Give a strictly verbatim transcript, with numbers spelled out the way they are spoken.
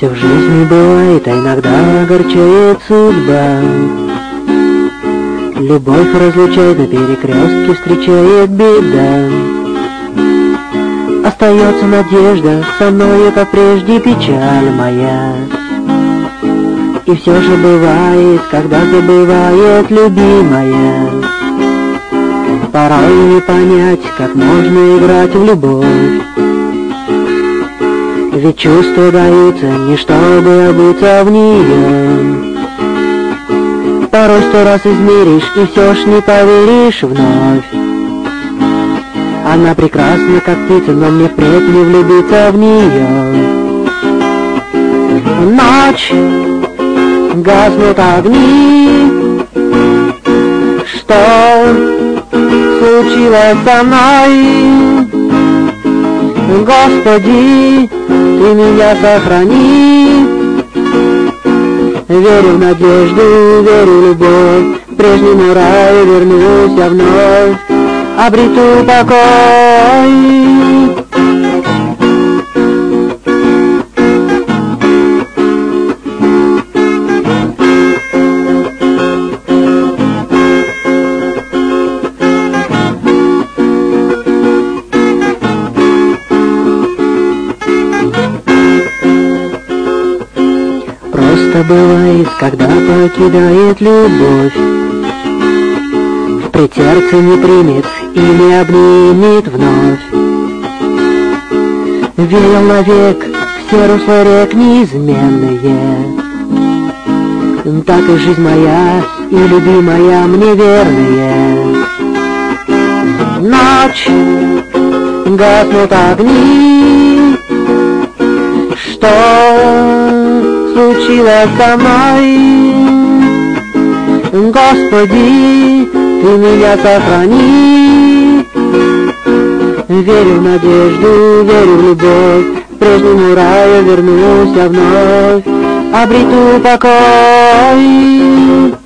Все в жизни бывает, а иногда огорчает судьба. Любовь разлучает, на перекрестке встречает беда. Остается надежда, со мною, как прежде, печаль моя. И все же бывает, когда забывает любимая. Порой не понять, как можно играть в любовь. Ведь чувства даются не чтобы обуться в нее. Порой сто раз измеришь и все ж не поверишь вновь. Она прекрасна, как птица, но мне впредь не влюбиться в нее. Ночь, гаснут огни. Что случилось со мной? Господи, Ты меня сохрани. Верю в надежду, верю в любовь, к прежнему раю вернусь я вновь, обрету покой. Просто бывает, когда покидает любовь, впредь сердце не примет и не обнимет вновь. Верил навек, все русла рек неизменные, так и жизнь моя и любимая мне верные. Ночь, гаснут огни. Что случилось со мной? Господи, Ты меня сохрани. Верю в надежду, верю в любовь, к прежнему раю вернусь я вновь, обрету покой.